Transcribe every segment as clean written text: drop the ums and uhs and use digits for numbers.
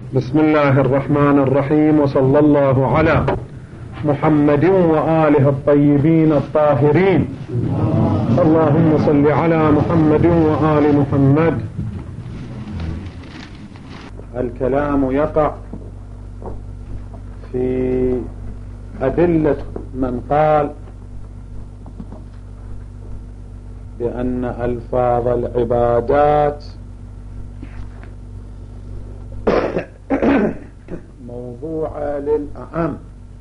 بسم الله الرحمن الرحيم، وصلى الله على محمد وآله الطيبين الطاهرين. اللهم صل على محمد وآل محمد. الكلام يقع في أدلة من قال بأن ألفاظ العبادات موضوعة للأعم.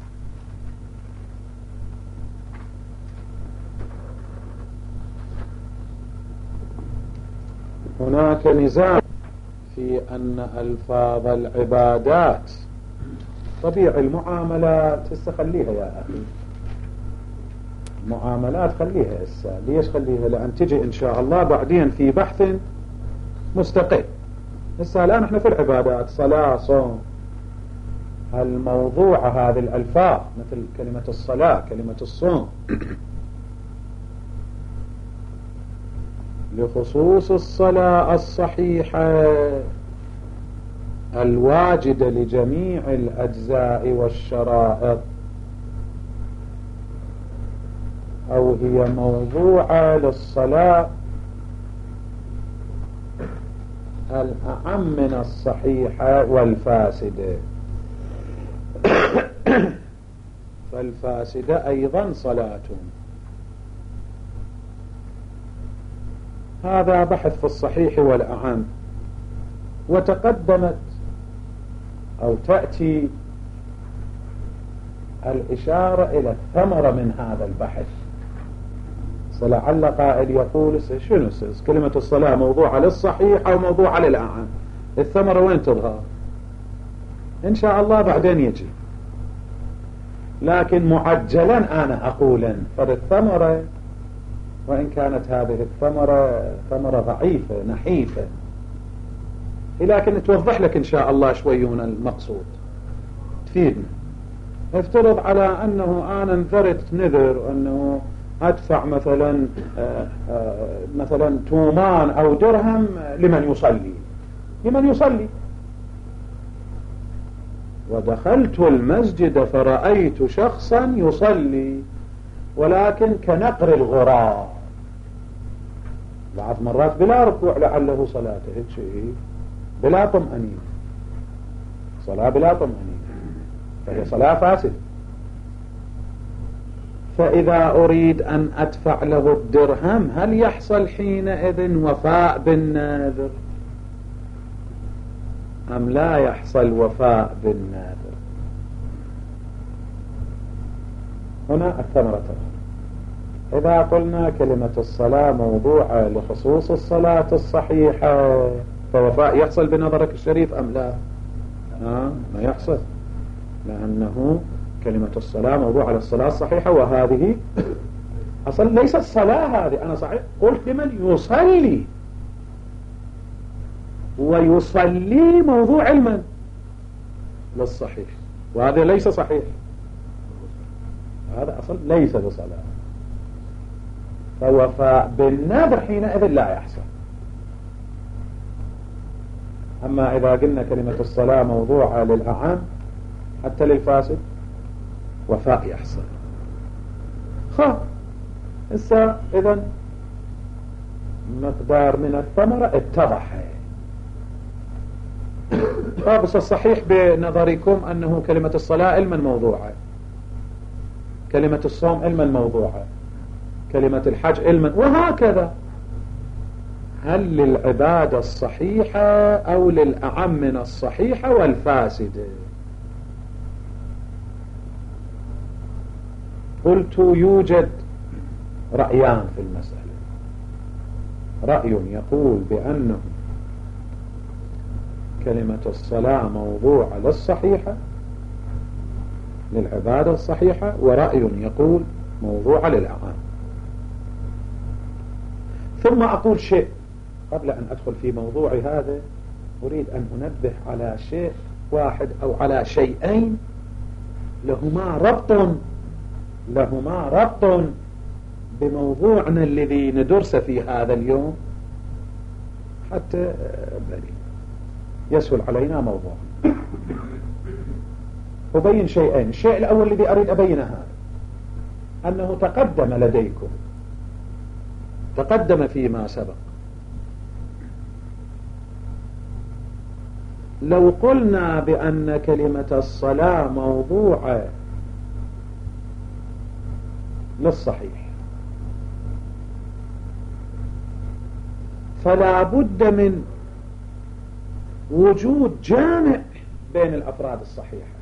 هناك نزاع في أن ألفاظ العبادات طبيعي المعاملات خليها يا أخي، المعاملات خليها هسه. ليش خليها؟ لأن تجي إن شاء الله بعدين في بحث مستقل. هسه الآن احنا في العبادات، صلاة، صوم. الموضوع هذه الألفاظ مثل كلمة الصلاة، كلمة الصوم، لخصوص الصلاة الصحيحة الواجدة لجميع الأجزاء والشرائط، أو هي موضوعة للصلاة الأعم من الصحيحة والفاسدة. فالفاسدة أيضا صلاة. هذا بحث في الصحيح والأعم. وتقدمت أو تأتي الإشارة إلى الثمرة من هذا البحث. فلعل قائل يقول شنو كلمة الصلاة موضوعة للصحيح أو موضوعة للأعم؟ الثمرة وين تظهر؟ إن شاء الله بعدين يجي، لكن معجلا أنا أقول فالثمرة، وإن كانت هذه الثمرة ثمرة ضعيفة نحيفة، لكن توضح لك إن شاء الله شوي من المقصود، تفيدنا. افترض على أنه أنا نذرت نذر أنه أدفع مثلا تومان أو درهم لمن يصلي، ودخلت المسجد فرأيت شخصا يصلي ولكن كنقر الغراب، بعض مرات بلا ركوع، لعله صلاته هيك شيء بلا طمأنينة، صلاة بلا طمأنينة، فهي صلاة فاسدة. فإذا أريد أن أدفع له الدرهم، هل يحصل حينئذ وفاء بالنذر أم لا يحصل وفاء بالنذر؟ هنا الثمرة. إذا قلنا كلمة الصلاة موضوعة لخصوص الصلاة الصحيحة، فوفاء يحصل بنظرك الشريف أم لا؟ ما يحصل، لأنه كلمة الصلاة موضوعة للصلاة الصحيحة، وهذه أصلا ليست الصلاة هذه. أنا صحيح قلت لمن يصلي، ويصلي موضوع علما للصحيح، وهذا ليس صحيح، هذا أصلا ليس بصلاة. فوفاء بالنذر حينئذ لا يحصل. أما إذا قلنا كلمة الصلاة موضوعة للأعم حتى للفاسد، وفاء يحصل. إذن مقدار من الثمرة اتضح. بس الصحيح بنظركم أنه كلمة الصلاة علما موضوعة، كلمة الصوم علما موضوعة، كلمة الحج علما، وهكذا. هل للعبادة الصحيحة أو للأعم من الصحيحة والفاسدة؟ قلت يوجد رأيان في المسألة. رأي يقول بأنه كلمة الصلاة موضوعة للصحيحة، للعبادة الصحيحة، ورأي يقول موضوعة للأعم. ثم أقول شيء قبل أن أدخل في موضوعي هذا، أريد أن أنبه على شيء واحد أو على شيئين لهما ربط بموضوعنا الذي ندرس في هذا اليوم، حتى يسهل علينا موضوع. أبين شيئين. الشيء الأول الذي أريد أبينه هذا، أنه تقدم لديكم، تقدم فيما سبق، لو قلنا بأن كلمة الصلاة موضوع للصحيح، فلا بد من وجود جامع بين الأفراد الصحيحة،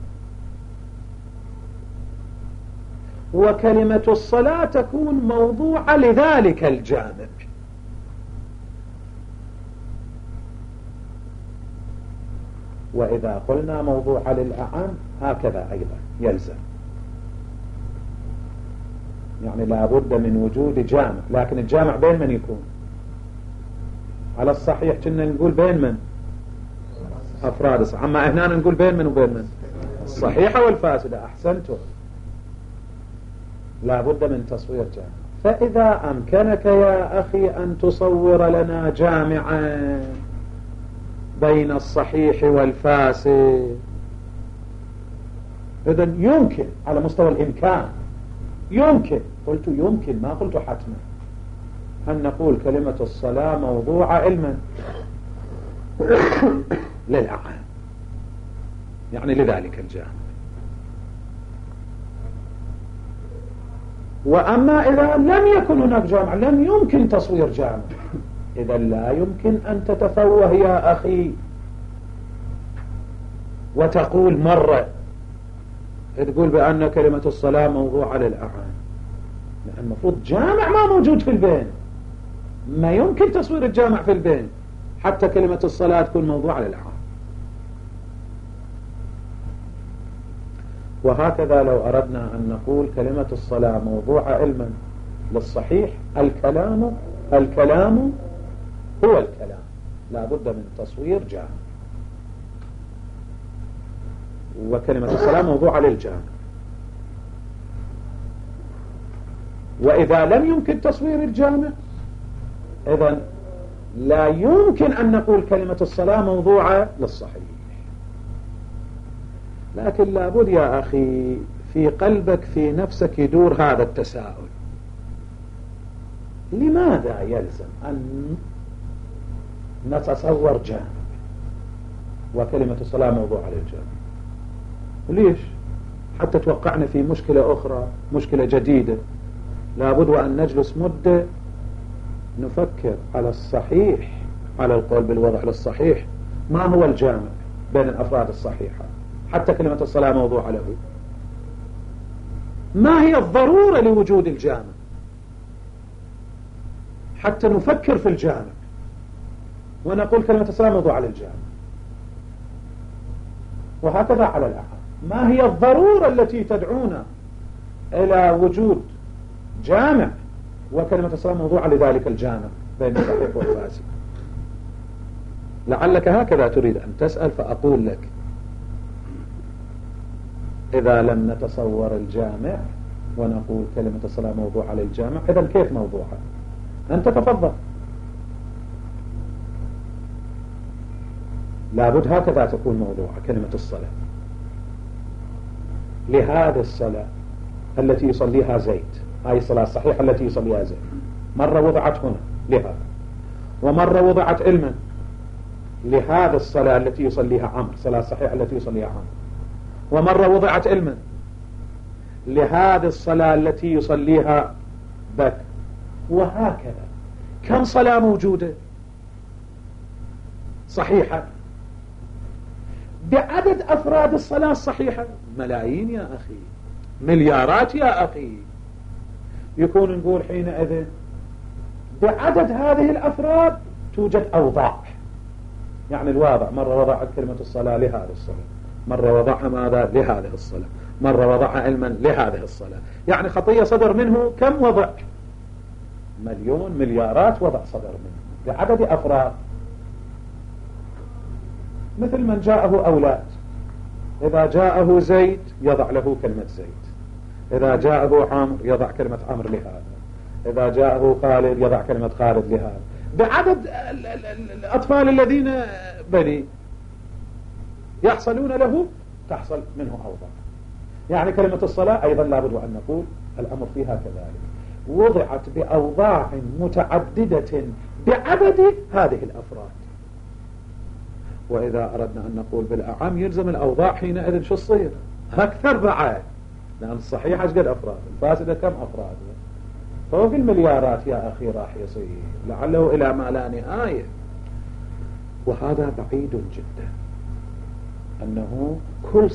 وكلمة الصلاة تكون موضوعة لذلك الجامع. وإذا قلنا موضوع للأعم هكذا أيضا يلزم، يعني لا بد من وجود جامع. لكن الجامع بين من يكون؟ على الصحيح كنا نقول بين من؟ أفراد. أما هنا نقول بين من وبين من؟ الصحيحة والفاسدة. أحسنتم، لا بد من تصوير جامع. فإذا أمكنك يا أخي أن تصور لنا جامعا بين الصحيح والفاسد، إذن يمكن على مستوى الإمكان، يمكن، قلت يمكن ما قلت حتما، أن نقول كلمة الصلاة موضوع علما للأعام، يعني لذلك الجامع. وأما إذا لم يكن هناك جامع، لم يمكن تصوير جامع، إذا لا يمكن أن تتفوه يا أخي وتقول مرة تقول بأن كلمة الصلاة موضوع للأعان، لأن المفروض جامع ما موجود في البين، ما يمكن تصوير الجامع في البين حتى كلمة الصلاة تكون موضوع للأعان. وهكذا لو أردنا أن نقول كلمة الصلاة موضوع علما للصحيح، الكلام هو الكلام، لا بد من تصوير جامع، وكلمة الصلاة موضوع للجامع. وإذا لم يمكن تصوير الجامع، إذن لا يمكن أن نقول كلمة الصلاة موضوعة للصحيح. لكن لابد يا أخي في قلبك في نفسك يدور هذا التساؤل، لماذا يلزم أن نتصور جامع وكلمة الصلاة موضوعة للجامع؟ ليش؟ حتى توقعنا في مشكلة أخرى، مشكلة جديدة، لابد وأن نجلس مدة نفكر على الصحيح، على القول بالوضع للصحيح، ما هو الجامع بين الأفراد الصحيحة حتى كلمة الصلاة موضوعة له؟ ما هي الضرورة لوجود الجامع حتى نفكر في الجامع ونقول كلمة الصلاة موضوعة للجامع؟ وهكذا على الأحد، ما هي الضرورة التي تدعونا إلى وجود جامع وكلمة الصلاة موضوعة لذلك الجامع بين الصحيح والفاسد؟ لعلك هكذا تريد أن تسأل، فأقول لك إذا لم نتصور الجامع ونقول كلمة الصلاة موضوعة للجامع، إذن كيف موضوعة؟ أنت تفضل. لابد هكذا تكون موضوعة كلمة الصلاة لهذه الصلاة التي يصليها زيد، هاي الصلاة الصحيحة التي يصليها زيد، مرة وضعت هنا لهذا، ومرة وضعت علما لهذه الصلاة التي يصليها عمرو، الصلاة الصحيحة التي يصليها عمرو، ومرة وضعت علما لهذه الصلاة التي يصليها بكر، وهكذا. كم صلاة موجودة صحيحة بعدد أفراد الصلاة الصحيحة؟ ملايين يا أخي، مليارات يا أخي. يكون نقول حينئذ بعدد هذه الأفراد توجد أوضاع، يعني الواضع مرة وضعت كلمة الصلاة لهذه الصلاة، مرة وضعها ماذا لهذه الصلاة، مرة وضعها علما لهذه الصلاة، يعني خطية صدر منه كم وضع؟ مليون، مليارات وضع صدر منه بعدد أفراد. مثل من جاءه أولاد، إذا جاءه زيد يضع له كلمة زيد، إذا جاءه عمرو يضع كلمة عمرو لهذا، إذا جاءه خالد يضع كلمة خالد لهذا، بعدد الأطفال الذين بني. يحصلون له تحصل منه أوضاع. يعني كلمة الصلاة أيضا لابد أن نقول الأمر فيها كذلك، وضعت بأوضاع متعددة بعدد هذه الأفراد. وإذا أردنا أن نقول بالأعم يلزم الأوضاع حينئذ شو الصير أكثر بعد، لأن الصحيح قد أفراد، الفاسدة كم أفراد؟ فوق المليارات يا أخي راح يصير، لعله إلى ما لا نهاية. وهذا بعيد جدا أنه كل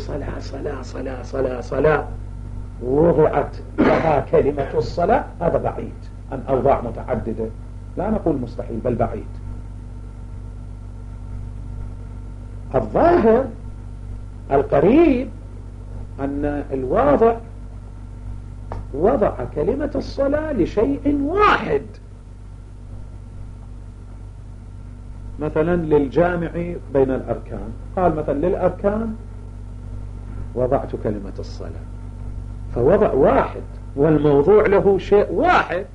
صلاة وضعت لها كلمة الصلاة، هذا بعيد عن أوضاع متعددة، لا نقول مستحيل بل بعيد. الظاهر القريب أن الواضع وضع كلمة الصلاة لشيء واحد، مثلا للجامع بين الأركان، قال مثلا للأركان وضعت كلمة الصلاة، فوضع واحد والموضوع له شيء واحد.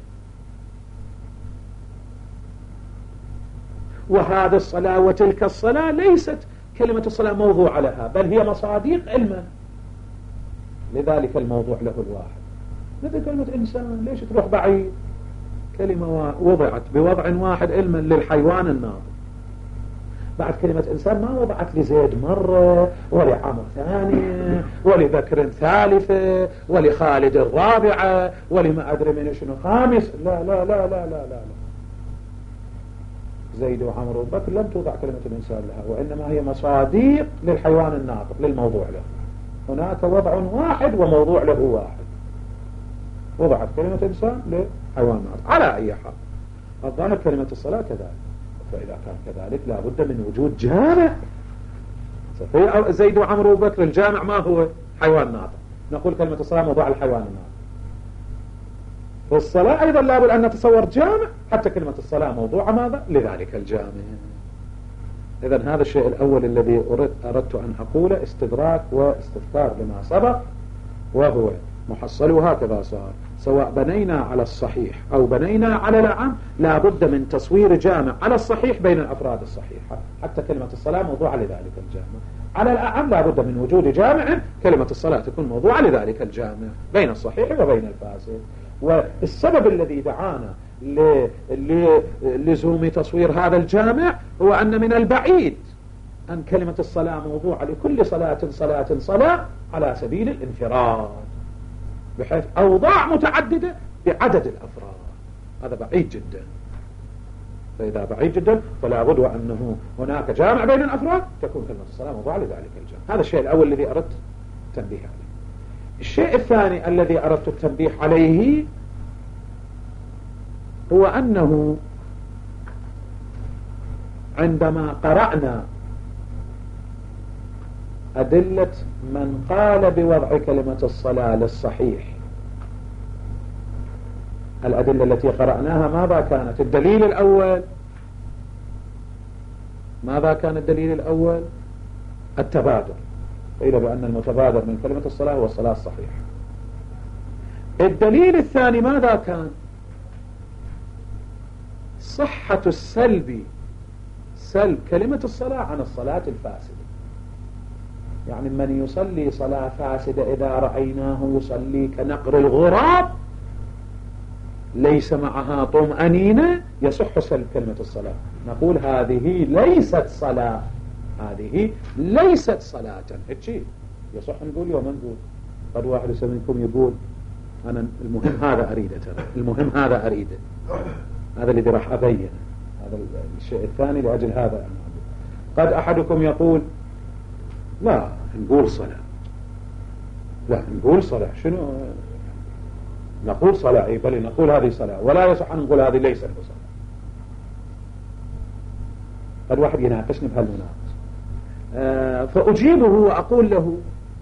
وهذا الصلاة وتلك الصلاة ليست كلمة الصلاة موضوع لها، بل هي مصاديق علما، لذلك الموضوع له الواحد. مثل كلمة إنسان، ليش تروح بعيد؟ كلمة وضعت بوضع واحد علما للحيوان الناطق. بعد كلمة إنسان ما وضعت لزيد مرة ولعمر ثانية ولبكر ثالثة ولخالد الرابعة ولما أدري من شنو خامس، لا لا لا لا لا لا، زيد وعمر وبكر لم توضع كلمة الإنسان لها، وإنما هي مصاديق للحيوان الناطق للموضوع له. هناك وضع واحد وموضوع له واحد، وضعت كلمة إنسان لحيوان ناطق. على أي حال الظاهر كلمة الصلاة كذلك، فإذا كان كذلك لا بد من وجود جامع. زيد وعمر وبكر الجامع ما هو؟ حيوان ناطق، نقول كلمة الصلاة موضوع الحيوان الناطق. في الصلاة أيضا لا بد أن نتصور جامع، حتى كلمة الصلاة موضوع ماذا؟ لذلك الجامع. إذن هذا الشيء الأول الذي أردت أن أقوله استدراك واستذكار لما سبق، وهو محصله هكذا صار، سواء بنينا على الصحيح أو بنينا على الأعم لا بد من تصوير جامع على الصحيح بين الأفراد الصحيحة، حتى كلمة الصلاة موضوعة لذلك الجامع. على الأعم لا بد من وجود جامع، كلمة الصلاة تكون موضوعة لذلك الجامع بين الصحيح وبين الفاسد. والسبب الذي دعانا لزوم تصوير هذا الجامع هو أن من البعيد أن كلمة الصلاة موضوعة لكل صلاة على سبيل الانفراد، بحيث أوضاع متعددة بعدد الأفراد، هذا بعيد جدا. فإذا بعيد جدا فلا بد أنه هناك جامع بين الأفراد تكون كلمة الصلاة موضوعة لذلك الجامع. هذا الشيء الأول الذي أردت التنبيه عليه. الشيء الثاني الذي أردت التنبيه عليه هو أنه عندما قرأنا أدلة من قال بوضع كلمة الصلاة للصحيح، الأدلة التي قرأناها ماذا كانت؟ الدليل الأول ماذا كان الدليل الأول؟ التبادر، قيل بأن المتبادر من كلمة الصلاة هو الصلاة الصحيحة. الدليل الثاني ماذا كان؟ صحة سلب كلمة الصلاة عن الصلاة الفاسدة. يعني من يصلي صلاة فاسدة إذا رأيناه يصلي كنقر الغراب ليس معها طمأنينة يصح سلب كلمة الصلاة، نقول هذه ليست صلاة، هذه ليست صلاة. هيك يصح نقول يوم نقول قد واحد منكم يقول أنا المهم هذا أريده، ترى المهم هذا أريده، هذا الذي راح أبينه، هذا الشيء الثاني لأجل هذا. قد أحدكم يقول لا نقول صلاة، لا نقول صلاة، شنو نقول صلاة؟ أي بل نقول هذه صلاة، ولا يصح أن نقول هذه ليست بصلاة. قد واحد يناقشني بهالمناقش، فأجيبه وأقول له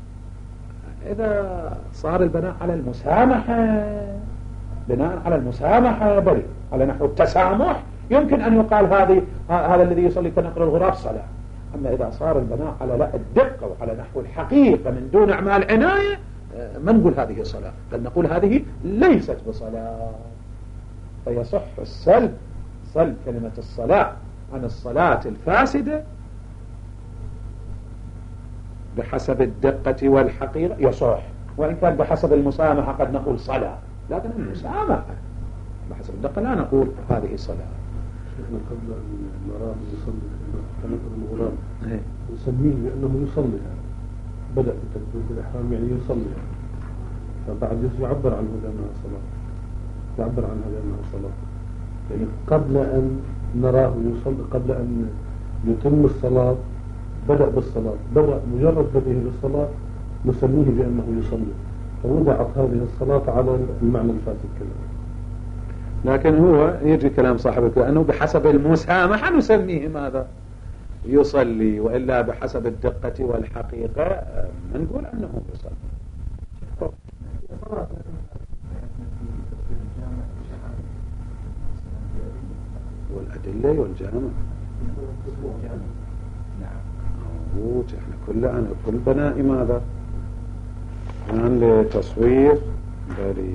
إذا صار البناء على المسامحة، بناء على المسامحة بل على نحو التسامح يمكن أن يقال هذا الذي يصلي كنقر الغراب صلاة. أما إذا صار البناء على الدقة وعلى نحو الحقيقة من دون أعمال عناية ما نقول هذه صلاة، بل نقول هذه ليست بصلاة. فيصح سلب كلمة الصلاة عن الصلاة الفاسدة بحسب الدقة والحقيقة يصح، وإن كان بحسب المسامحة قد نقول صلاة، لكن المسامحة بحسب الدقة لا نقول هذه صلاة. شيخنا قبل أن نراه يصلي كما الغلام نسميه بأنه يصلي، بدأ بتكبيرة الإحرام يعني يصلي، فبعد يعبر عنه بأنها صلاة، يعبر عنها بأنها صلاة، يعني قبل أن نراه يصلي، قبل أن يتم الصلاة بدأ بالصلاة، بدأ مجرد بدأه بالصلاة نسميه بأنه يصلي، فوضعت هذه الصلاة على المعنى الفاسد كذا. لكن هو يجي كلام صاحبك أنه بحسب المسامحة نسميه ماذا؟ يصلي، وإلا بحسب الدقة والحقيقة ما نقول أنه يصلي. والأدلة والجامع نعم احنا كل بناء ماذا الآن لتصوير بالي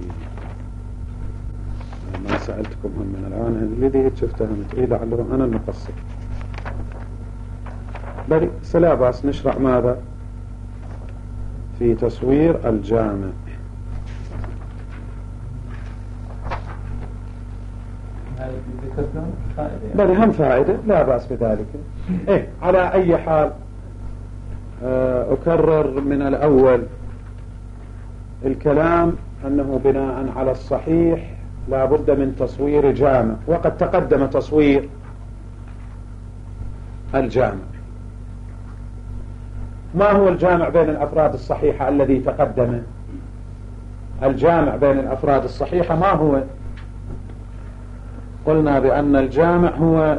ما سألتكم هم من الآن الذي شفتها متريد لعله أنا المقصر بل لا بأس نشرع ماذا في تصوير الجامع. بل هم فائدة لا بأس بذلك. على أي حال أكرر من الأول الكلام أنه بناء على الصحيح لا بد من تصوير جامع، وقد تقدم تصوير الجامع. ما هو الجامع بين الأفراد الصحيحة الذي تقدم؟ الجامع بين الأفراد الصحيحة ما هو؟ قلنا بأن الجامع هو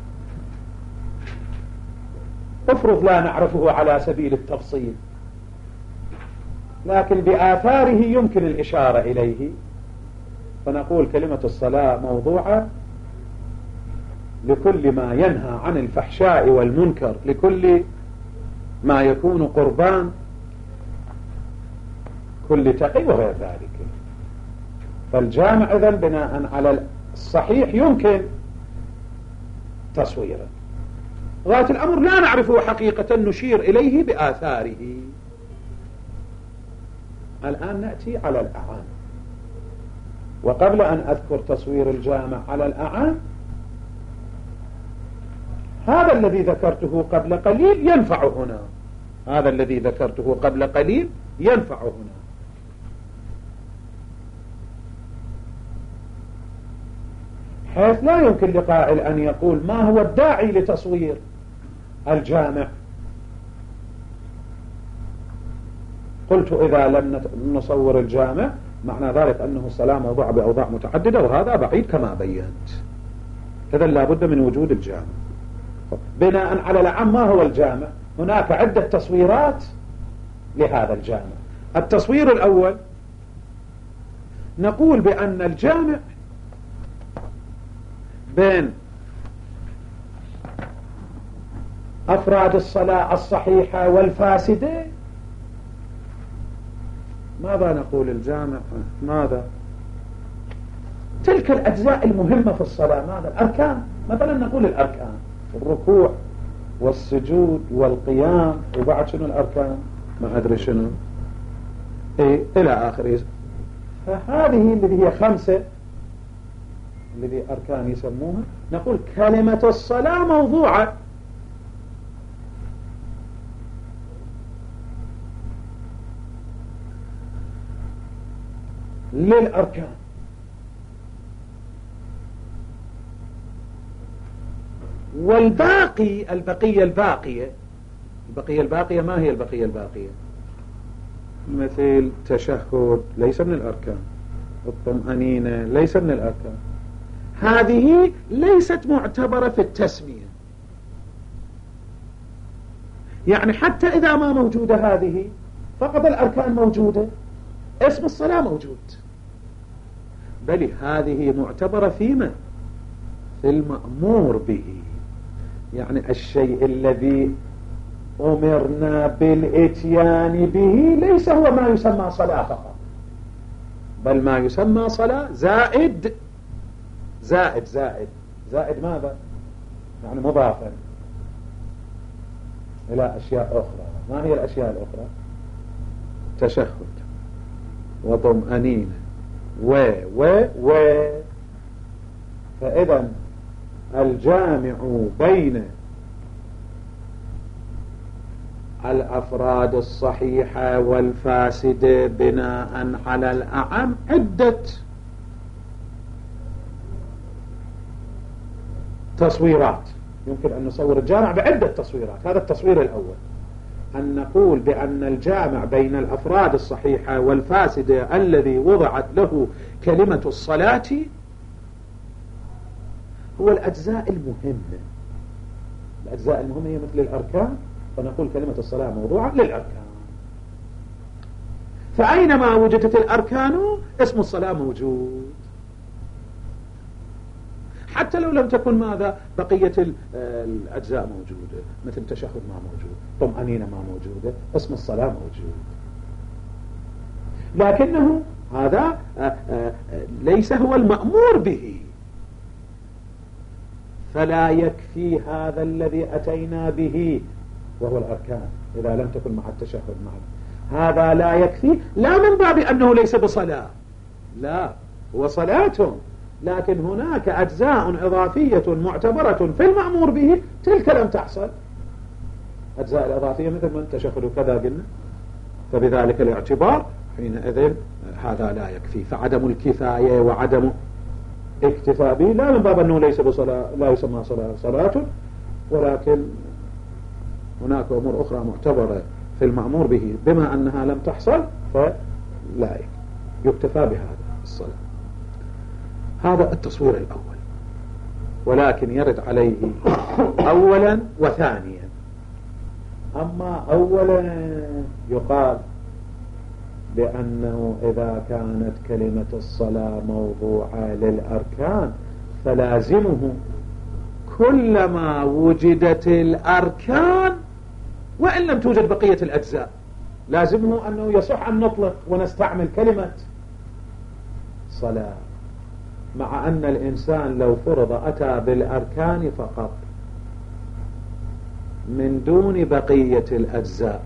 افرض لا نعرفه على سبيل التفصيل، لكن بآثاره يمكن الإشارة إليه، فنقول كلمة الصلاة موضوعة لكل ما ينهى عن الفحشاء والمنكر، لكل ما يكون قربان كل تقي وغير ذلك. فالجامع إذن بناء على الصحيح يمكن تصويره، غاية الأمر لا نعرفه حقيقة نشير إليه بآثاره. الآن نأتي على الأعام، وقبل أن أذكر تصوير الجامع على الأعام، هذا الذي ذكرته قبل قليل ينفع هنا، هذا الذي ذكرته قبل قليل ينفع هنا. حيث لا يمكن لقائل أن يقول ما هو الداعي لتصوير الجامع. قلت إذا لم نصور الجامع معنى ذلك أنه الصلاة موضوع بأوضاع متعددة، وهذا بعيد كما بينت. إذن لا بد من وجود الجامع. بناء على العام ما هو الجامع؟ هناك عدة تصويرات لهذا الجامع. التصوير الأول نقول بأن الجامع بين أفراد الصلاة الصحيحة والفاسدة. ماذا نقول الجامع؟ ماذا؟ تلك الأجزاء المهمة في الصلاة، ماذا؟ الأركان. مثلا نقول الأركان: الركوع والسجود والقيام، وبعد شنو الأركان؟ ما أدري شنو إلى آخره. فهذه الذي هي 5 الذي أركان يسموها، نقول كلمة الصلاة موضوعة للأركان. والباقي البقية الباقية ما هي البقية الباقية؟ مثل تشهد ليس من الأركان، الطمأنينة ليس من الأركان، هذه ليست معتبرة في التسمية. يعني حتى إذا ما موجودة هذه، فقط الأركان موجودة، اسم الصلاة موجود، بل هذه معتبرة فيما في المأمور به. يعني الشيء الذي أمرنا بالإتيان به ليس هو ما يسمى صلاة فقط، بل ما يسمى صلاة زائد ماذا؟ يعني مضافا إلى أشياء أخرى. ما هي الأشياء الأخرى؟ تشهد وطمأنينة و فإذا الجامع بين الأفراد الصحيحة والفاسدة بناء على الأعم عدة تصويرات. يمكن أن نصور الجامع بعدة تصويرات. هذا التصوير الأول، أن نقول بأن الجامع بين الأفراد الصحيحة والفاسدة الذي وضعت له كلمة الصلاة هو الأجزاء المهمة. الأجزاء المهمة هي مثل الأركان، فنقول كلمة الصلاة موضوعة للأركان، فأينما وجدت الأركان اسم الصلاة موجود، حتى لو لم تكن ماذا بقية الأجزاء موجودة، مثل تشهد ما موجود، طمأنينة ما موجودة، اسم الصلاة موجود. لكنه هذا ليس هو المأمور به، فلا يكفي هذا الذي أتينا به وهو الأركان إذا لم تكن مع التشهد معنا. هذا لا يكفي، لا من باب أنه ليس بصلاة، لا هو صلاة، لكن هناك أجزاء إضافية معتبرة في المأمور به تلك لم تحصل. أجزاء الإضافية مثل من تشهد وكذا قلنا، فبذلك الاعتبار حينئذ هذا لا يكفي. فعدم الكفاية وعدم اكتفاء به لا من باب أنه ليس بصلاة، لا يسمى صلاة، ولكن هناك أمور أخرى معتبرة في المأمور به بما أنها لم تحصل فلا يكتفى بهذا الصلاة. هذا التصوير الأول، ولكن يرد عليه أولا وثانيا. أما أولا يقال بأنه إذا كانت كلمة الصلاة موضوعة للأركان فلازمه كلما وجدت الأركان وإن لم توجد بقية الأجزاء لازمه أنه يصح أن نطلق ونستعمل كلمة صلاة، مع أن الإنسان لو فرض أتى بالأركان فقط من دون بقية الأجزاء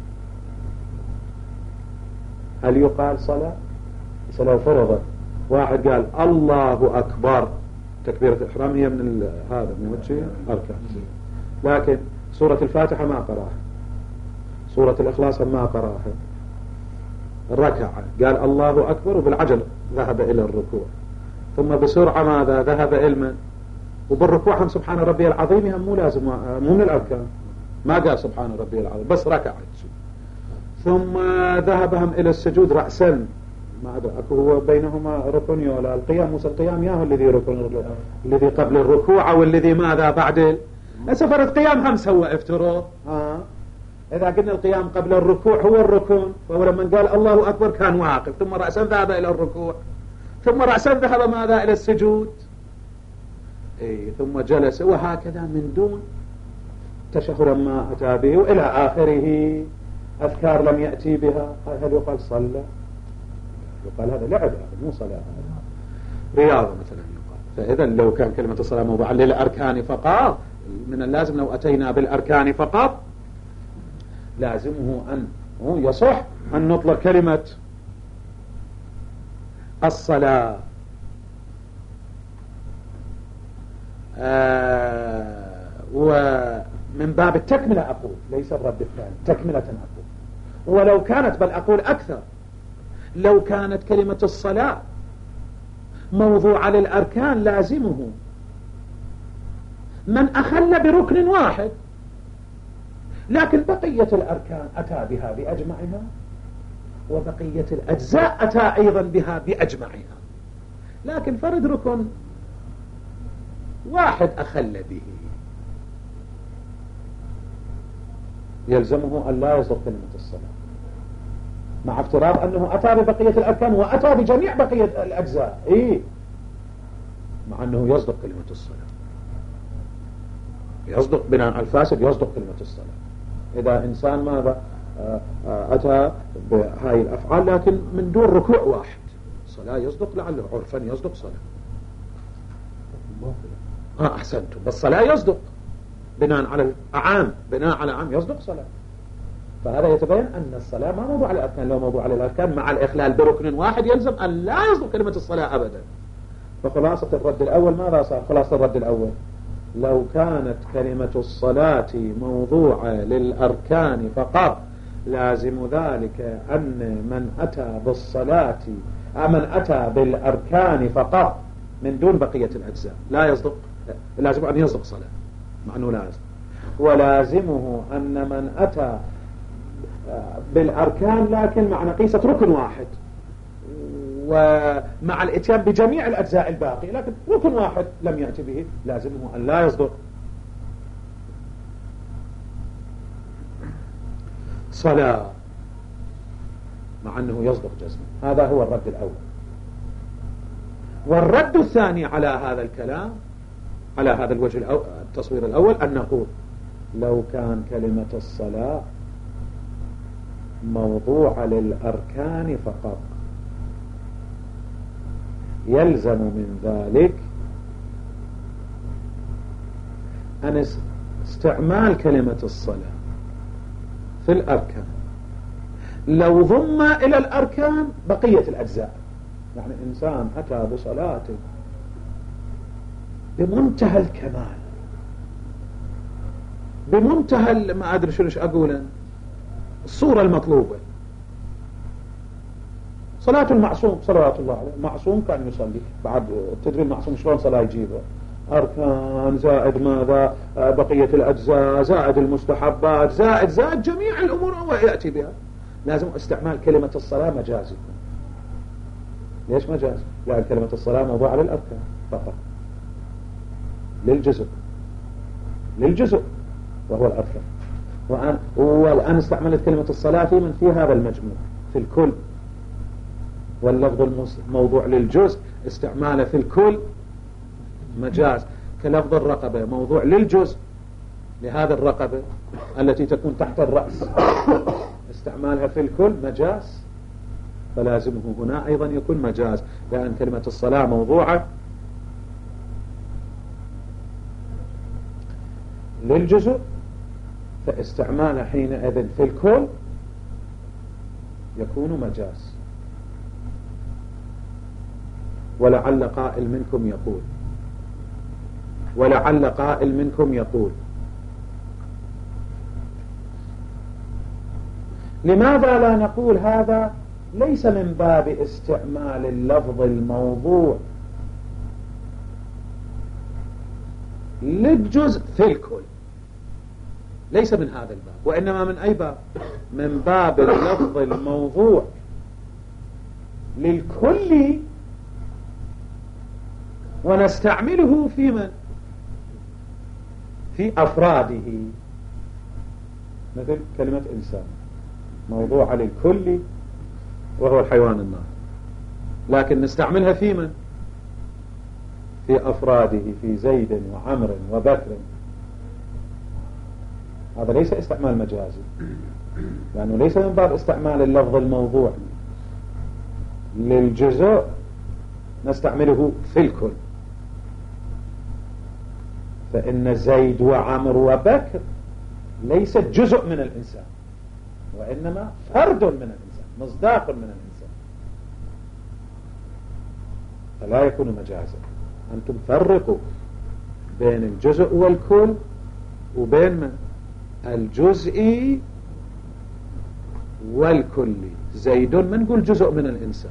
هل يقال صلاة؟ لو فرض واحد قال الله أكبر، تكبيرة الإحرام هي من هذا من أركان، لكن سورة الفاتحة ما قراها، سورة الإخلاص ما قراها، ركع قال الله أكبر وبالعجل ذهب إلى الركوع، ثم بسرعة ماذا ذهب إلى وبالركوع هم سبحان ربي العظيم هم مو لازم مو من الأركان، ما قال سبحان ربي العظيم بس ركع، ثم ذهب هم إلى السجود رأسا، ما أدري أكو هو بينهما ركن ولا القيام، موسى القيام ياهو الذي ركن الذي قبل الركوع والذي ماذا بعد سفر القيام هم سوى افتراض. إذا قلنا القيام قبل الركوع هو الركن، فهو لما قال الله أكبر كان واقف، ثم رأسا ذهب إلى الركوع، ثم رأسا ذهب ماذا إلى السجود، ثم جلس، وهكذا من دون تشهد ما أتى به وإلى آخره أذكار لم يأتي بها. هل يقال صلى؟ يقال هذا لعب، مو صلاة، رياضة مثلا يقال. فإذا لو كان كلمة الصلاة موضوعا للأركان فقط، من اللازم لو أتينا بالأركان فقط لازمه أن يصح أن نطلق كلمة الصلاة. ومن باب التكملة أقول، ليس الرد الثاني، تكملة أقول. ولو كانت، بل أقول أكثر، لو كانت كلمة الصلاة موضوعة للأركان لازمه من أخل بركن واحد، لكن بقية الأركان أتى بها بأجمعها، وبقية الأجزاء أتى أيضا بها بأجمعها، لكن فرد ركن واحد أخل به، يلزمه أن لا يصدق كلمة الصلاة، مع افتراض أنه أتى ببقية الأركان وأتى بجميع بقية الأجزاء، مع أنه يصدق كلمة الصلاة، يصدق بناء على الفاسد، يصدق كلمة الصلاة. إذا إنسان ماذا أتى بهاي الأفعال لكن من دون ركوع واحد، صلاة يصدق، لعله عرفا يصدق صلاة. أحسنتم، بالصلاة يصدق بناء على الأعام، بناء على عام يصدق صلاة. فهذا يتبين أن الصلاة ما موضوع على الأركان. لو موضوع على الأركان مع الإخلال بركن واحد يلزم أن لا يصدق كلمة الصلاة أبدا. فخلاصة الرد الأول ماذا صار؟ خلاصة الرد الأول لو كانت كلمة الصلاة موضوعة للأركان فقط لازم ذلك أن من أتى بالصلاة من أتى بالأركان فقط من دون بقية الأجزاء لا يصدق، لازم أن يصدق صلاة مع أنه لا يصدق. ولازمه أن من أتى بالأركان لكن مع نقيصة ركن واحد ومع الاتيان بجميع الأجزاء الباقية لكن ركن واحد لم يأتي به لازمه أن لا يصدق صلاة مع أنه يصدق جزما. هذا هو الرد الأول. والرد الثاني على هذا الكلام على هذا الوجه التصوير الأول أن نقول لو كان كلمة الصلاة موضوع للأركان فقط يلزم من ذلك أن استعمال كلمة الصلاة في الأركان لو ضم إلى الأركان بقية الأجزاء. يعني إنسان أتى بصلاة بمنتهى الكمال بمنتهى ما أدري شنو أقول الصورة المطلوبة، صلاة المعصوم صلوات الله عليه، معصوم كان يصلي بعد تدري المعصوم شلون صلاة يجيبه أركان زائد ماذا بقية الأجزاء زائد المستحبات زائد جميع الأمور هو يأتي بها. لازم استعمال كلمة الصلاة مجازي. ليش مجاز؟ لأن كلمة الصلاة موضوعة للأركان فقط للجزء وهو الأركان. والآن استعملت كلمة الصلاة في هذا المجموع في الكل، واللفظ الموضوع للجزء استعماله في الكل مجاز. كلفظ الرقبة موضوع للجزء لهذا الرقبة التي تكون تحت الرأس استعمالها في الكل مجاز. فلازمه هنا أيضا يكون مجاز لأن كلمة الصلاة موضوعة للجزء فاستعمالها حينئذ في الكل يكون مجاز. ولعل قائل منكم يقول لماذا لا نقول هذا ليس من باب استعمال اللفظ الموضوع للجزء في الكل، ليس من هذا الباب، وإنما من أي باب؟ من باب اللفظ الموضوع للكل ونستعمله في من؟ في أفراده. مثل كلمة إنسان موضوع للكل وهو الحيوان الناطق، لكن نستعملها في من؟ في أفراده في زيد وعمر وبكر. هذا ليس استعمال مجازي لأنه ليس من باب استعمال اللفظ الموضوع للجزء نستعمله في الكل. فإن زيد وعمر وبكر ليست جزء من الإنسان وإنما فرد من الإنسان مصداق من الإنسان، فلا يكون مجازا. أنتم فرقوا بين الجزء والكل وبين من؟ الجزئي والكلي. زيد من نقول جزء من الإنسان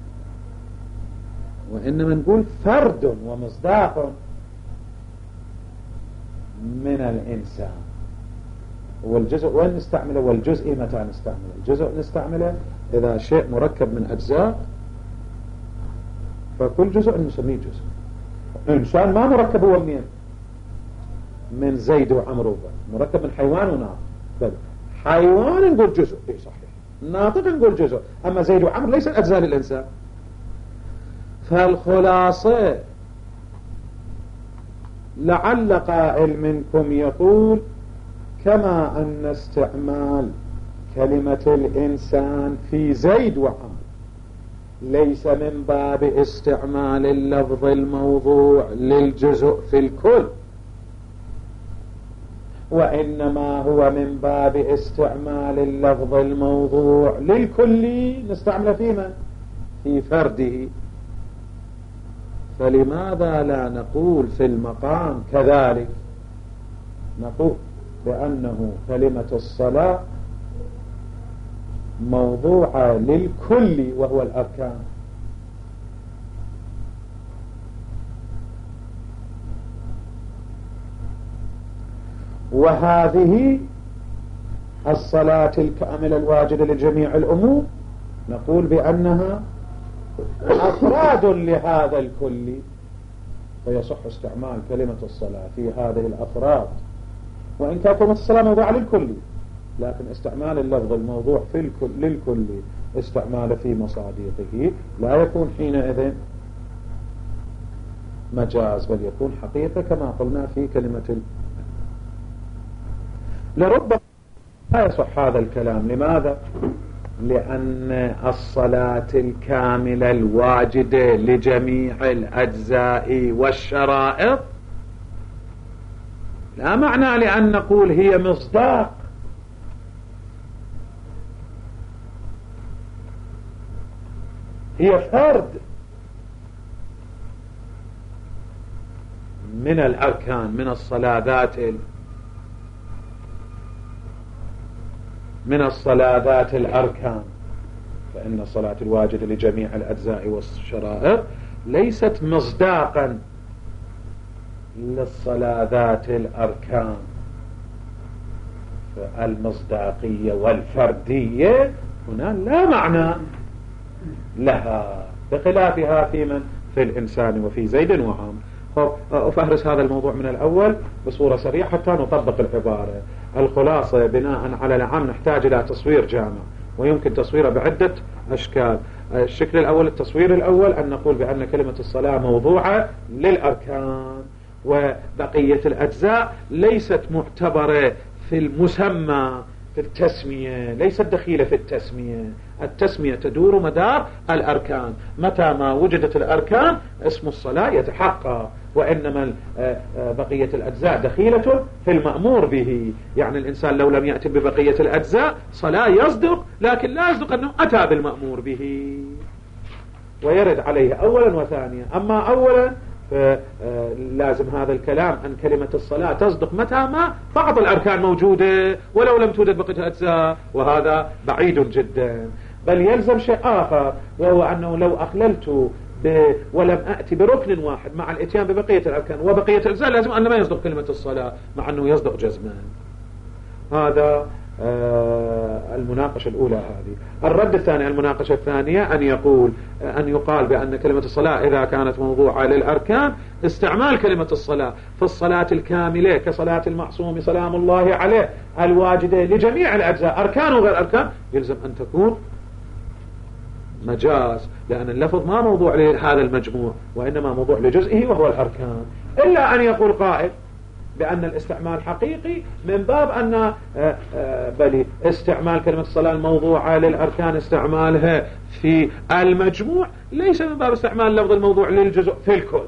وإنما نقول فرد ومصداق من الإنسان. والجزء وين نستعمله؟ والجزء متى نستعمله؟ الجزء نستعمله إذا شيء مركب من أجزاء فكل جزء نسميه جزء. إنسان ما مركب هو منين؟ من زيد وعمر وبكر، مركب من حيوان وناطق. بل حيوان نقول جزء إيه صحيح، ناطق نقول جزء، أما زيد وعمر ليس أجزاء للإنسان. فالخلاصة لعل قائل منكم يقول كما أن استعمال كلمة الإنسان في زيد وعمر ليس من باب استعمال اللفظ الموضوع للجزء في الكل، وإنما هو من باب استعمال اللفظ الموضوع للكل نستعمل في من؟ في فرده. فلماذا لا نقول في المقام كذلك؟ نقول بأنه كلمة الصلاة موضوعة للكل وهو الأركان. وهذه الصلاة الكاملة الواجبة لجميع الأمور نقول بأنها أفراد لهذا الكل، فيصح استعمال كلمة الصلاة في هذه الأفراد، وإن كان كلمة الصلاة موضوعة للكل، لكن استعمال اللفظ الموضوع في الكل للكل استعمال في مصادقه لا يكون حينئذ مجاز، بل يكون حقيقة كما قلنا في كلمة لربما لا يصح هذا الكلام. لماذا؟ لأن الصلاة الكاملة الواجدة لجميع الأجزاء والشرائط لا معنى لأن نقول هي مصداق، هي فرد من الأركان، من الصلاة ذات الأركان. فإن الصلاة الواجبة لجميع الأجزاء والشرائط ليست مصداقا للصلاة ذات الأركان، فالمصداقية والفردية هنا لا معنى لها، بخلافها في الإنسان وفي زيد وعمر. أفهرس هذا الموضوع من الأول بصورة سريعة حتى نطبق العبارة. الخلاصة بناء على العام نحتاج إلى تصوير جامع، ويمكن تصويره بعدة أشكال. الشكل الأول، التصوير الأول، أن نقول بأن كلمة الصلاة موضوعة للأركان، وبقية الأجزاء ليست معتبرة في المسمى في التسمية، ليست دخيلة في التسمية. التسمية تدور مدار الأركان، متى ما وجدت الأركان اسم الصلاة يتحقق، وإنما بقية الأجزاء دخيلة في المأمور به. يعني الإنسان لو لم يأتي ببقية الأجزاء صلاة يصدق، لكن لا يصدق أنه أتى بالمأمور به، ويرد عليه أولا وثانيا. أما أولا فلازم هذا الكلام أن كلمة الصلاة تصدق متى ما بعض الأركان موجودة ولو لم توجد بقية الأجزاء، وهذا بعيد جدا. بل يلزم شيء آخر، وهو أنه لو أخللت ولم أأتي بركن واحد مع الاتيان ببقية الأركان وبقية الأجزاء لازم أن ما يصدق كلمة الصلاة، مع أنه يصدق جزما. هذا المناقشة الأولى. هذه الرد الثاني، المناقشة الثانية، أن يقال بأن كلمة الصلاة إذا كانت موضوعة للأركان، استعمال كلمة الصلاة في الصلاة الكاملة كصلاة المعصوم سلام الله عليه الواجدة لجميع الأجزاء أركان وغير أركان، يلزم أن تكون مجاز، لأن اللفظ ما موضوع لهذا المجموع، وإنما موضوع لجزئه وهو الأركان. إلا أن يقول قائل بأن الاستعمال حقيقي من باب أن بل استعمال كلمة الصلاة الموضوعة للأركان استعمالها في المجموع ليس من باب استعمال لفظ الموضوع للجزء في الكل،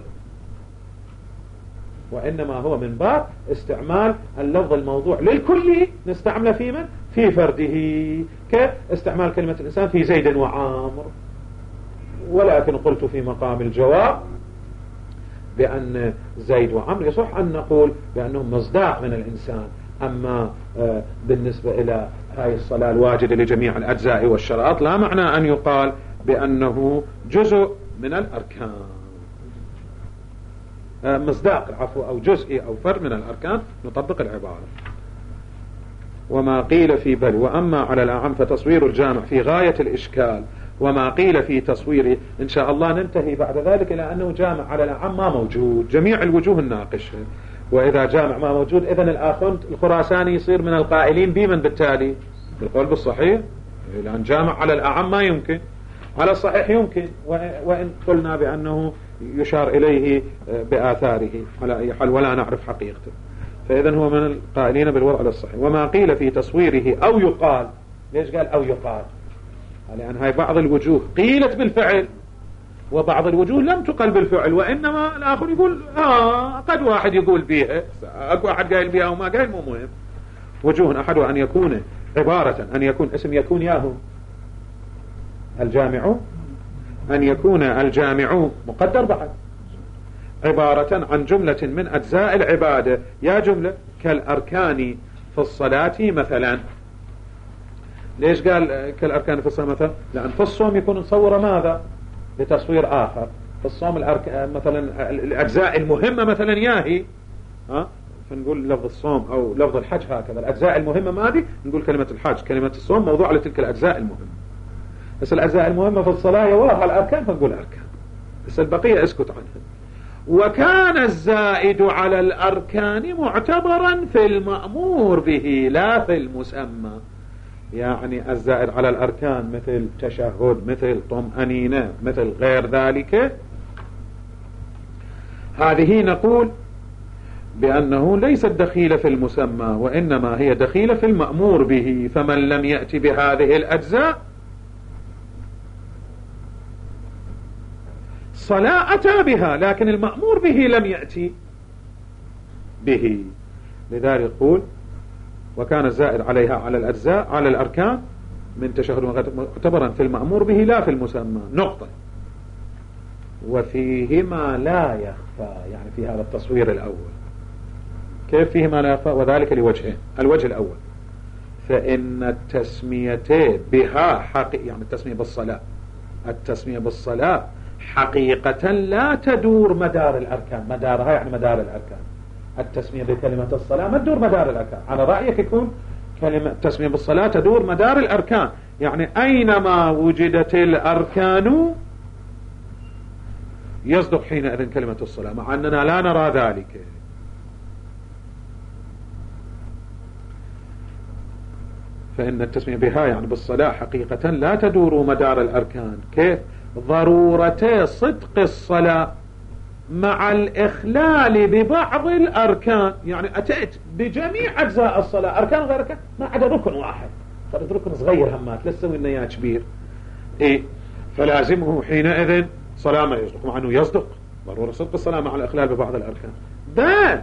وإنما هو من باب استعمال اللفظ الموضوع للكل نستعمله في من؟ في فرده، كاستعمال كلمة الإنسان في زيد وعامر. ولكن قلت في مقام الجواب بأن زيد وعمر يصح أن نقول بأنهم مصداق من الإنسان. أما بالنسبة إلى هاي الصلاة الواجبة لجميع الأجزاء والشرائط لا معنى أن يقال بأنه جزء من الأركان، مصداق العفو أو جزئي أو فرد من الأركان. نطبق العبارة. وما قيل في بل وأما على الأعم فتصوير الجامع في غاية الإشكال، وما قيل في تصويره إن شاء الله ننتهي بعد ذلك إلى أنه جامع على الأعم ما موجود، جميع الوجوه الناقشة. وإذا جامع ما موجود إذن الآخوند الخراساني يصير من القائلين بمن بالتالي؟ بالقول بالصحيح، لأن جامع على الأعم ما يمكن، على الصحيح يمكن، وإن قلنا بأنه يشار إليه بآثاره على أي حال ولا نعرف حقيقته، فإذن هو من القائلين بالوضع على الصحيح. وما قيل في تصويره أو يقال، ليش قال أو يقال؟ لأن هاي بعض الوجوه قيلت بالفعل وبعض الوجوه لم تقل بالفعل، وإنما الآخر يقول قد واحد يقول بيها، أكو واحد قايل بيها وما قايل، مو مهم. وجوه أحدها أن يكون عبارة، أن يكون اسم يكون ياهو الجامع، أن يكون الجامع مقدر بعد عبارة عن جملة من أجزاء العبادة، يا جملة كالأركان في الصلاة مثلا. ليش قال كالأركان في الصلاة مثلا؟ لأن في الصوم يكون نصور ماذا بتصوير آخر. في الصوم مثلا الأجزاء المهمة مثلا ياهي فنقول لفظ الصوم أو لفظ الحج هكذا، الأجزاء المهمة ما دي نقول كلمة الحج، كلمة الصوم موضوع لتلك الأجزاء المهمة. بس الأجزاء المهمة في الصلاة يواها الأركان فنقول أركان، بس البقية اسكت عنها. وكان الزائد على الأركان معتبرا في المأمور به لا في المسمى. يعني الزائد على الأركان مثل تشهد، مثل طمأنينة، مثل غير ذلك، هذه نقول بأنه ليست دخيلة في المسمى، وإنما هي دخيلة في المأمور به. فمن لم يأتي بهذه الأجزاء صلاة أتى بها، لكن المأمور به لم يأتي به. لذلك يقول وكان الزائد عليها على الأجزاء على الأركان من تشهد معتبرا في المأمور به لا في المسمى. نقطة. وفيهما لا يخفى، يعني في هذا التصوير الأول. كيف فيهما لا يخفى؟ وذلك لوجهين. الوجه الأول فإن التسمية بها يعني التسمية بالصلاة، التسمية بالصلاة حقيقة لا تدور مدار الأركان، مدارها يعني مدار الأركان. التسمية بكلمة الصلاة ما تدور مدار الأركان، على رأيك يكون كلمة التسمية بالصلاة تدور مدار الأركان، يعني أينما وجدت الأركان يصدق حينئذ كلمة الصلاة، مع أننا لا نرى ذلك. فإن التسمية بها يعني بالصلاة حقيقة لا تدور مدار الأركان. كيف؟ ضرورة صدق الصلاة مع الإخلال ببعض الأركان، يعني أتيت بجميع أجزاء الصلاة أركان غير أركان، ما عدا ركن واحد، فرد ركن صغير همات لا تسوي لنا إياه كبير، فلازمه حينئذ صلاة ما يصدق، مع أنه يصدق ضرورة صدق الصلاة مع الإخلال ببعض الأركان. بل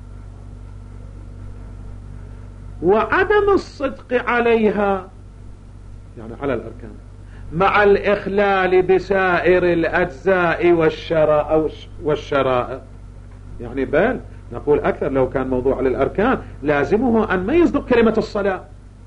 وعدم الصدق عليها يعني على الأركان مع الإخلال بسائر الأجزاء والشرائع، يعني بل نقول أكثر لو كان موضوع للأركان لازمه أن ما يصدق كلمة الصلاة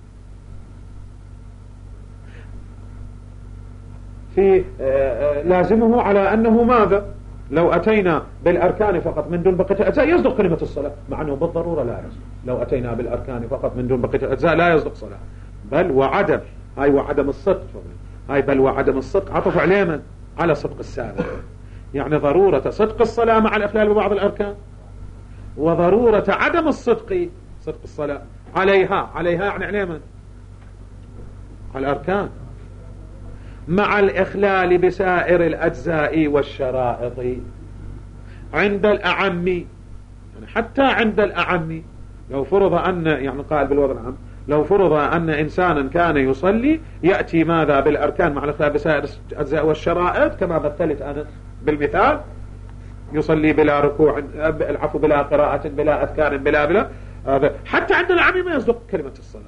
في لازمه على أنه ماذا لو أتينا بالأركان فقط من دون بقية الأجزاء يصدق كلمة الصلاة، مع أنه بالضرورة لا يصدق. لو أتينا بالأركان فقط من دون بقية الأجزاء لا يصدق صلاة. بل وعدم هاي وعدم الصدق، هاي بل وعدم الصدق عطف عليه من؟ على صدق السابق، يعني ضرورة صدق الصلاة مع الإخلال ببعض الأركان، وضرورة عدم الصدق صدق الصلاة عليها يعني عليه من؟ على الأركان مع الإخلال بسائر الأجزاء والشرائط عند الأعم، يعني حتى عند الأعم. لو فرض أن يعني قال بالوضع العام، لو فرض أن إنسانا كان يصلي يأتي ماذا بالأركان مع الإخلال بسائر الأجزاء والشرائط كما مثلت أنا بالمثال، يصلي بلا ركوع، العفو بلا قراءة بلا أذكار بلا حتى عند الأعم ما يصدق كلمة الصلاة.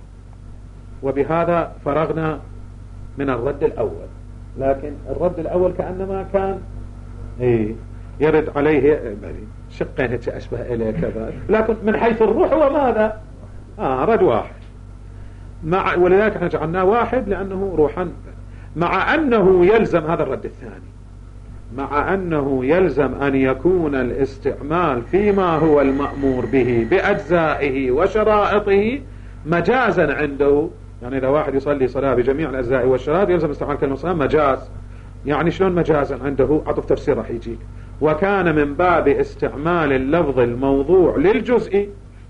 وبهذا فرغنا من الرد الأول. لكن الرد الأول كأنما كان يرد عليه شقين أشبه إليه كذا، لكن من حيث الروح هو ماذا رد واحد، ولذلك احنا جعلناه واحد لأنه روحا. مع أنه يلزم هذا الرد الثاني، مع أنه يلزم أن يكون الاستعمال فيما هو المأمور به بأجزائه وشرائطه مجازا عنده. يعني إذا واحد يصلي صلاة بجميع الأجزاء والشرائط يلزم استعمال كلمة الصلاة مجاز. يعني شلون مجازا عنده؟ عطف تفسير راح يجيك. وكان من باب استعمال اللفظ الموضوع للجزء،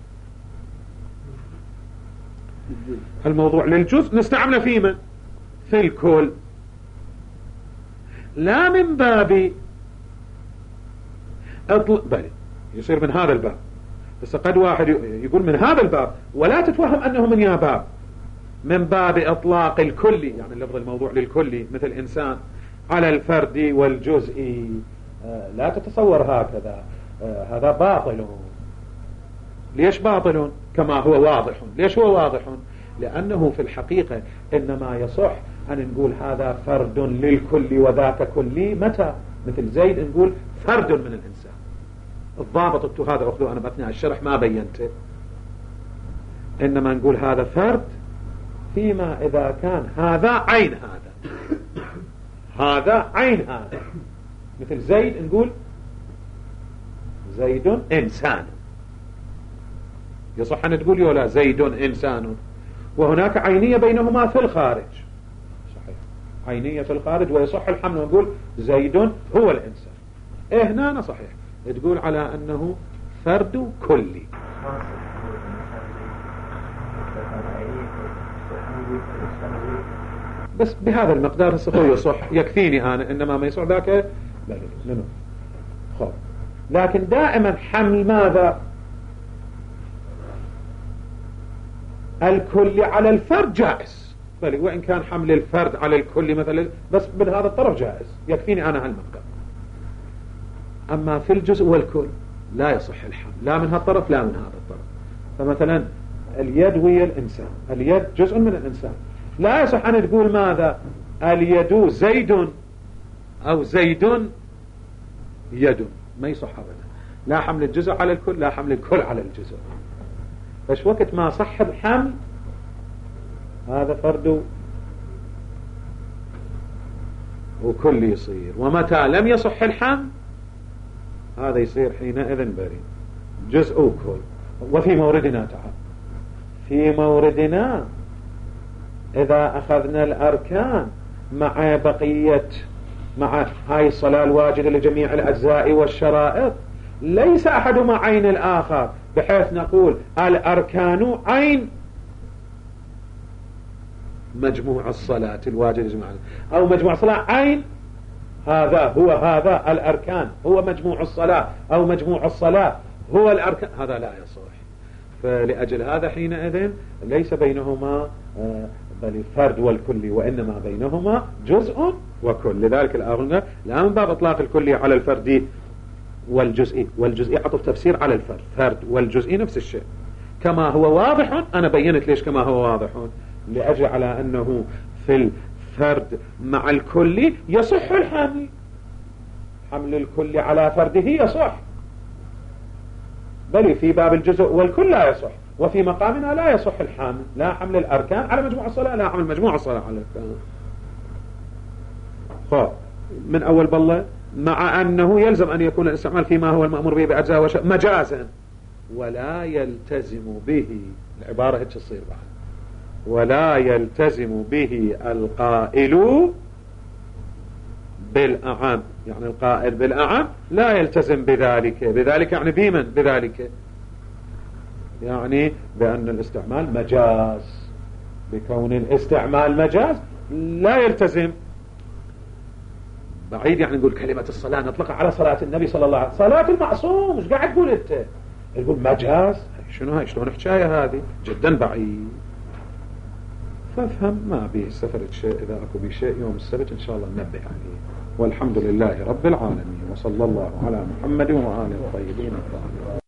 الموضوع للجزء نستعمله في من؟ في الكل، لا من باب بل يصير من هذا الباب. بس قد واحد يقول من هذا الباب ولا تتوهم أنه من يا باب، من باب إطلاق الكلي، يعني اللفظ الموضوع للكلي، مثل إنسان على الفرد والجزء. لا تتصور هكذا، هذا باطل. ليش باطل؟ كما هو واضح. ليش هو واضح؟ لأنه في الحقيقة إنما يصح أن نقول هذا فرد للكل وذاك كلي. متى؟ مثل زيد نقول فرد من الإنسان. الضابط هذا أخذه أنا بأثناء الشرح ما بينته، إنما نقول هذا فرد فيما إذا كان هذا عين هذا، هذا عين هذا. مثل زيد نقول زيد إنسان، يصح أن تقول ولا زيد إنسان، وهناك عينية بينهما في الخارج. صحيح، عينية في الخارج، ويصح الحمل ونقول زيد هو الإنسان. هنا صحيح تقول على أنه فرد كلي. بس بهذا المقدار الصحوي يصح، يكفيني أنا، إنما ما يصح ذاك لا لا. خب. لكن دائما حمل ماذا؟ الكل على الفرد جائز، بل وإن كان حمل الفرد على الكل مثلا، بس بهذا الطرف جائز، يكفيني أنا هالمقدار. أما في الجزء والكل لا يصح الحمل، لا من هالطرف لا من هذا الطرف. فمثلا اليد ويا الإنسان، اليد جزء من الإنسان، لا يصح أن تقول ماذا؟ اليد زيد أو زيد يد، ما يصح أبدا. لا حمل الجزء على الكل، لا حمل الكل على الجزء. بس وقت ما صح الحمل هذا فرد وكل يصير، ومتى لم يصح الحمل هذا يصير حينئذ بريء، جزء وكل. وفي موردنا تعال، في موردنا إذا أخذنا الأركان مع بقية، مع هاي الصلاة الواجبة لجميع الأجزاء والشرائط، ليس أحدهما عين الآخر، بحيث نقول الأركان عين مجموع الصلاة الواجبة جماعة، أو مجموع الصلاة عين هذا هو هذا الأركان هو مجموع الصلاة، أو مجموع الصلاة هو الأركان، هذا لا يصح. فلأجل هذا حينئذ ليس بينهما بل الفرد والكل، وإنما بينهما جزء وكل. لذلك الآخر لا من باب إطلاق الكلي على الفرد والجزئي، والجزئي عطف تفسير على الفرد، فرد والجزئي نفس الشيء. كما هو واضح، أنا بينت ليش كما هو واضح، لأجل على أنه في الفرد مع الكل يصح الحمل، حمل الكل على فرده يصح، بل في باب الجزء والكل لا يصح. وفي مقامنا لا يصح الحمل، لا حمل الأركان على مجموع الصلاة، لا حمل مجموع الصلاة على الأركان. من أول بالله، مع أنه يلزم أن يكون الاستعمال فيما هو المأمور به بأجزاء مجازا، ولا يلتزم به، العبارة هيك تصير بعد، ولا يلتزم به القائل بالأعم، يعني القائل بالأعم لا يلتزم بذلك. بذلك يعني بمن؟ بذلك يعني بأن الاستعمال مجاز، بكون الاستعمال مجاز لا يلتزم. بعيد يعني نقول كلمة الصلاة نطلقها على صلاة النبي صلى الله عليه وسلم، صلاة المعصوم، مش قاعد تقول انت؟ تقول مجاز، شنو هاي؟ شلون حكاية هذه؟ جدا بعيد. فافهم، ما بيه استفرد شيء. إذا أكو بي شيء يوم السبت إن شاء الله ننبه عليه. والحمد لله رب العالمين، وصلى الله على محمد وآله الطيبين الطاهرين.